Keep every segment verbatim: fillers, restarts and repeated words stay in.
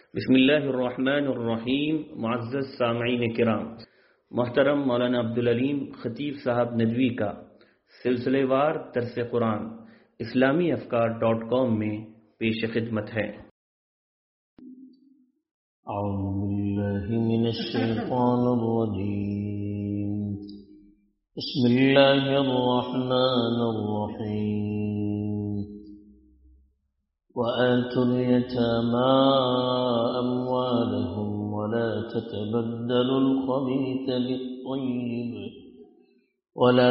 بسم اللہ الرحمن الرحیم. معزز سامعین کرام، محترم مولانا عبدالعلیم خطیب صاحب ندوی کا سلسلے وار درس قرآن اسلامی افکار ڈاٹ کام میں پیش خدمت ہے. اعوذ باللہ من الشیطان الرجیم. بسم اللہ الرحمن الرحیم. وآتوا اليتامى أموالهم ولا تتبدلوا الخبيث بالطيب ولا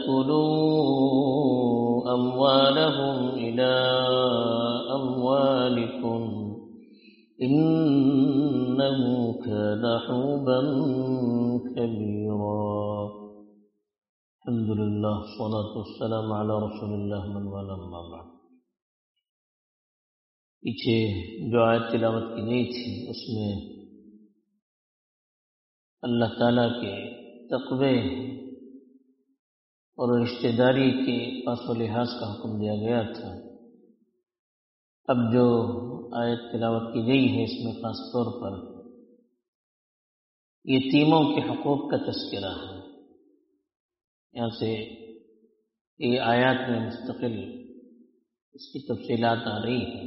تأكلوا أموالهم إلى أموالكم إنه كان حوبا كبيرا. الحمد لله والصلاة والسلام على رسول الله من والاه أما بعد. پیچھے جو آیت تلاوت کی گئی تھی اس میں اللہ تعالیٰ کے تقوی اور رشتہ داری کے پاس و لحاظ کا حکم دیا گیا تھا. اب جو آیت تلاوت کی گئی ہے اس میں خاص طور پر یتیموں کے حقوق کا تذکرہ ہے. یہاں سے یہ آیات میں مستقل اس کی تفصیلات آ رہی ہیں،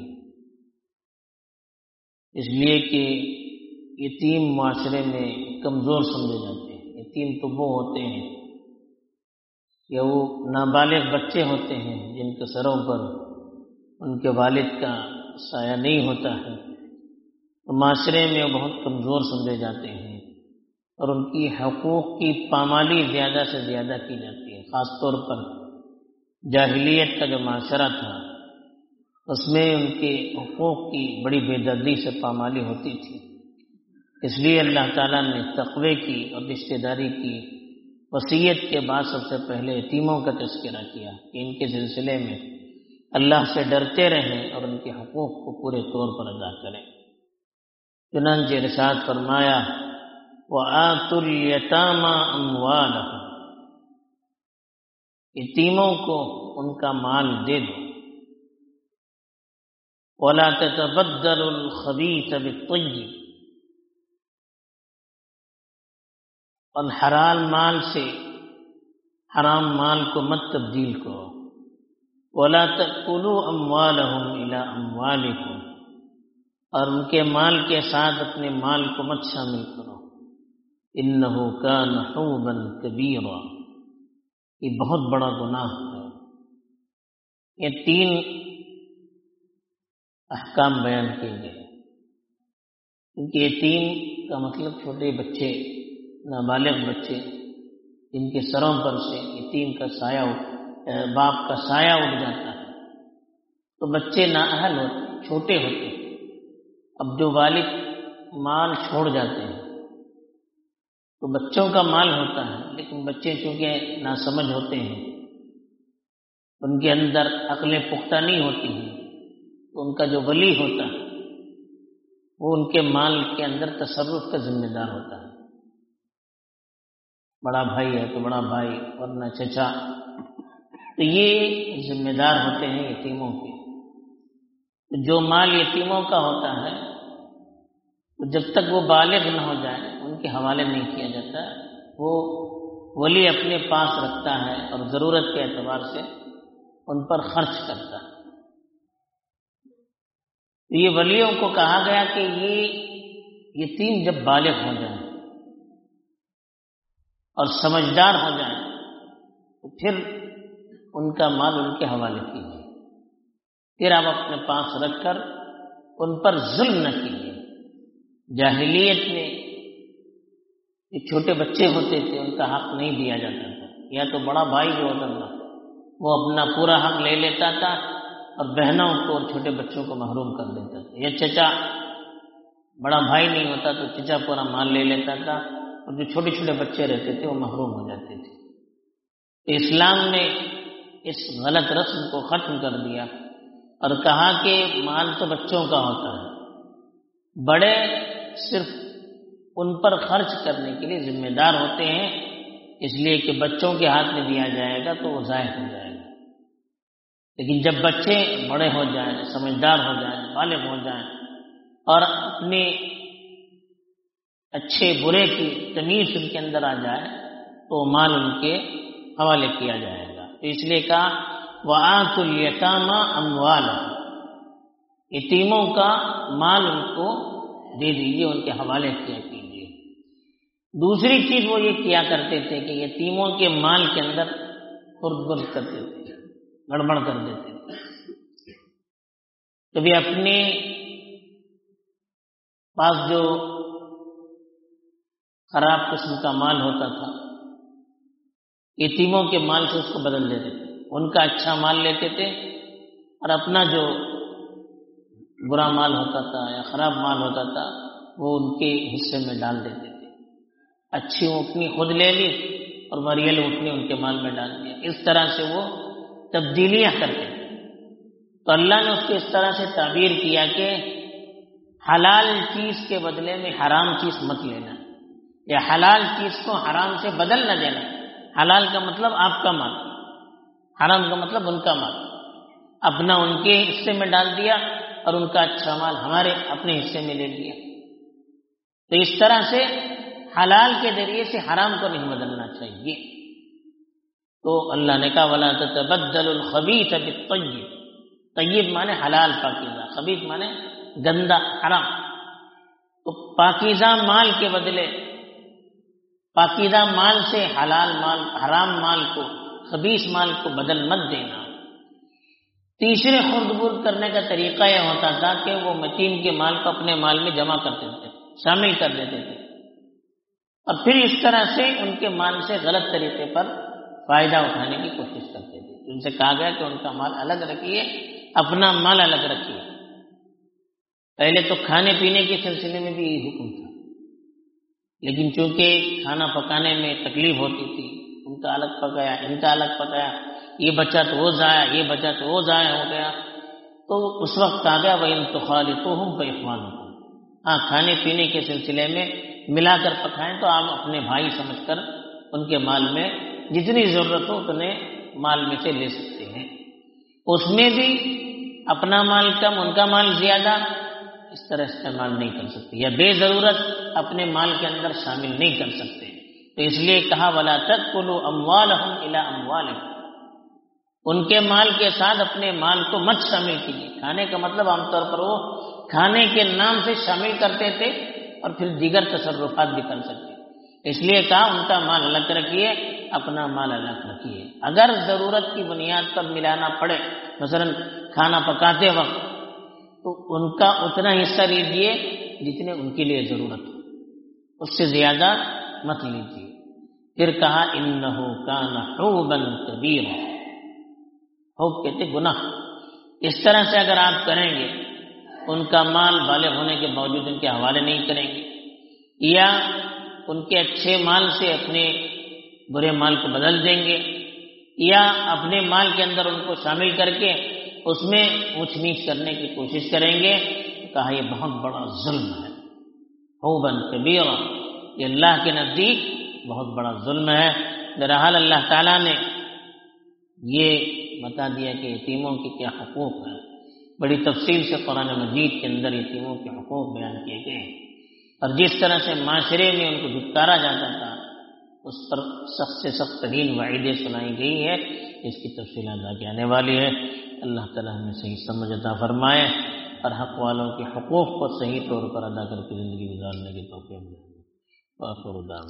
اس لیے کہ یتیم معاشرے میں کمزور سمجھے جاتے ہیں. یتیم تو وہ ہوتے ہیں یا وہ نابالغ بچے ہوتے ہیں جن کے سروں پر ان کے والد کا سایہ نہیں ہوتا ہے، تو معاشرے میں وہ بہت کمزور سمجھے جاتے ہیں اور ان کی حقوق کی پامالی زیادہ سے زیادہ کی جاتی ہے. خاص طور پر جاہلیت کا جو معاشرہ تھا اس میں ان کے حقوق کی بڑی بے دردی سے پامالی ہوتی تھی. اس لیے اللہ تعالیٰ نے تقوی کی اور رشتہ داری کی وصیت کے بعد سب سے پہلے یتیموں کا تذکرہ کیا کہ ان کے سلسلے میں اللہ سے ڈرتے رہیں اور ان کے حقوق کو پورے طور پر ادا کریں. چنانچہ ارشاد فرمایا وَآتُوا الْيَتَامَى أَمْوَالَهُمْ، یتیموں کو ان کا مال دے دو. وَلَا تَتَبَدَّلُوا الْخَبِيثَ بِالطَّيِّبِ، اور حلال مال سے حرام مال کو مت تبدیل کرو. وَلَا تَأْكُلُوا أَمْوَالَهُمْ إِلَىٰ أَمْوَالِكُمْ، اور ان کے مال کے ساتھ اپنے مال کو مت شامل کرو. إِنَّهُ كَانَ حُوبًا كَبِيرًا، یہ بہت بڑا گناہ ہے. یہ تین احکام بیان کیے گئے کیونکہ یتیم کا مطلب چھوٹے بچے، نابالغ بچے جن کے سروں پر سے یتیم کا سایہ باپ کا سایہ اٹھ جاتا ہے. تو بچے نااہل ہوتے، چھوٹے ہوتے ہیں. اب جو والد مال چھوڑ جاتے ہیں تو بچوں کا مال ہوتا ہے، لیکن بچے چونکہ ناسمجھ ہوتے ہیں، ان کے اندر عقلیں پختہ نہیں ہوتی ہیں، تو ان کا جو ولی ہوتا ہے وہ ان کے مال کے اندر تصرف کا ذمہ دار ہوتا ہے. بڑا بھائی ہے تو بڑا بھائی، ورنہ چچا. تو یہ ذمہ دار ہوتے ہیں یتیموں کے. جو مال یتیموں کا ہوتا ہے تو جب تک وہ بالغ نہ ہو جائے ان کے حوالے نہیں کیا جاتا. وہ ولی اپنے پاس رکھتا ہے اور ضرورت کے اعتبار سے ان پر خرچ کرتا ہے. یہ ولیوں کو کہا گیا کہ یہ یتیم جب بالغ ہو جائیں اور سمجھدار ہو جائیں تو پھر ان کا مال ان کے حوالے کیجیے. پھر آپ اپنے پاس رکھ کر ان پر ظلم نہ کیجیے. جاہلیت میں جو چھوٹے بچے ہوتے تھے ان کا حق نہیں دیا جاتا تھا، یا تو بڑا بھائی جو ہوتا تھا وہ اپنا پورا حق لے لیتا تھا اور بہنوں کو اور چھوٹے بچوں کو محروم کر دیتا تھا. یا چچا، بڑا بھائی نہیں ہوتا تو چچا پورا مال لے لیتا تھا اور جو چھوٹے چھوٹے بچے رہتے تھے وہ محروم ہو جاتے تھے. تو اسلام نے اس غلط رسم کو ختم کر دیا اور کہا کہ مال تو بچوں کا ہوتا ہے، بڑے صرف ان پر خرچ کرنے کے لیے ذمہ دار ہوتے ہیں، اس لیے کہ بچوں کے ہاتھ میں دیا جائے گا تو وہ ضائع ہو جائے گا. لیکن جب بچے بڑے ہو جائیں، سمجھدار ہو جائیں، بالغ ہو جائیں اور اپنے اچھے برے کی تمیز ان کے اندر آ جائے تو مال ان کے حوالے کیا جائے گا۔ تو اس لیے کہا وَآتُوا الْيَتَامَىٰ أَمْوَالَهُمْ، یتیموں کا مال ان کو دے دیجیے، ان کے حوالے کیا کیجیے۔ دوسری چیز وہ یہ کیا کرتے تھے کہ یتیموں کے مال کے اندر خرد برد کرتے تھے، گڑبڑ کر دیتے تھے۔ کبھی اپنے پاس جو خراب قسم کا مال ہوتا تھا یتیموں کے مال سے اس کو بدل دیتے تھے، ان کا اچھا مال لیتے تھے اور اپنا جو برا مال ہوتا تھا یا خراب مال ہوتا تھا وہ ان کے حصے میں ڈال دیتے تھے۔ اچھی اونٹنی خود لے لی اور مریل اونٹنی ان کے مال میں ڈال دیا، اس طرح سے وہ تبدیلیاں کرتے تھے۔ تو اللہ نے اس کو اس طرح سے تعبیر کیا کہ حلال چیز کے بدلے میں حرام چیز مت لینا، یا حلال چیز کو حرام سے بدل نہ دینا۔ حلال کا مطلب آپ کا مال، حرام کا مطلب ان کا مال، اپنا ان کے حصے میں ڈال دیا اور ان کا اچھا مال ہمارے اپنے حصے میں لے لیا۔ تو اس طرح سے حلال کے ذریعے سے حرام کو نہیں بدلنا چاہیے۔ تو اللہ نے کہا وَلَا تَتَبَدَّلُوا الْخَبِيثَ بِالطَّيِّبِ، طیب مانے حلال پاکیزہ، خبیث مانے گندا حرام۔ تو پاکیزہ مال کے بدلے پاکیزہ مال سے حلال مال حرام مال کو خبیث مال کو بدل مت دینا۔ تیسرے خرد برد کرنے کا طریقہ یہ ہوتا تھا کہ وہ یتیم کے مال کو اپنے مال میں جمع کرتے تھے، شامل کر دیتے تھے، اور پھر اس طرح سے ان کے مال سے غلط طریقے پر فائدہ اٹھانے کی کوشش کرتے تھے۔ ان سے کہا گیا کہ ان کا مال الگ رکھیے، اپنا مال الگ رکھیے۔ پہلے تو کھانے پینے کے سلسلے میں بھی یہی حکم تھا، لیکن چونکہ کھانا پکانے میں تکلیف ہوتی تھی، ان کا الگ پکایا، ان کا الگ پکایا، یہ بچہ تو وہ ضائع، یہ بچہ تو وہ ضائع ہو گیا، تو اس وقت آ گیا وَإِن تُخَالِطُوهُمْ فَإِخْوَانُكُمْ، ہاں کھانے پینے کے سلسلے میں ملا کر پکائیں تو آپ اپنے بھائی سمجھ کر ان کے مال میں جتنی ضرورت ہو اتنے مال میں سے لے سکتے ہیں۔ اس میں بھی اپنا مال کم ان کا مال زیادہ اس طرح استعمال نہیں کر سکتے، یا بے ضرورت اپنے مال کے اندر شامل نہیں کر سکتے۔ تو اس لیے کہا وَلَا تَأْكُلُوا أَمْوَالَهُمْ إِلَىٰ أَمْوَالِكُمْ، ان کے مال کے ساتھ اپنے مال کو مت شامل کیجیے۔ کھانے کا مطلب عام طور پر وہ کھانے کے نام سے شامل کرتے تھے اور پھر دیگر تصرفات بھی کر سکتے، اس لیے کہا ان کا مال الگ رکھیے، اپنا مال الگ رکھیے۔ اگر ضرورت کی بنیاد پر ملانا پڑے، مثلا کھانا پکاتے وقت، تو ان کا اتنا حصہ لیجیے جتنے ان کے لیے ضرورت ہو، اس سے زیادہ مت لیجیے۔ پھر کہا انہ کان حوبا کبیرا، حوب کہتے گناہ۔ اس طرح سے اگر آپ کریں گے، ان کا مال بالغ ہونے کے باوجود ان کے حوالے نہیں کریں گے، یا ان کے اچھے مال سے اپنے برے مال کو بدل دیں گے، یا اپنے مال کے اندر ان کو شامل کر کے اس میں اونچ نیچ کرنے کی کوشش کریں گے، تو کہا یہ بہت بڑا ظلم ہے۔ حوبا کبیرا، یہ اللہ کے نزدیک بہت بڑا ظلم ہے۔ بہرحال اللہ تعالیٰ نے یہ بتا دیا کہ یتیموں کے کیا حقوق ہیں، بڑی تفصیل سے قرآن مجید کے اندر یتیموں کے حقوق بیان کیے گئے ہیں، اور جس طرح سے معاشرے میں ان کو دھتکارا جاتا تھا اس پر سخت سے سخت ترین وعیدیں سنائی گئی ہے، اس کی تفصیلات آگے آنے والی ہے۔ اللہ تعالیٰ ہمیں صحیح سمجھ عطا فرمائے اور حق والوں کے حقوق کو صحیح طور پر ادا کر کے زندگی گزارنے کی توفیق دے۔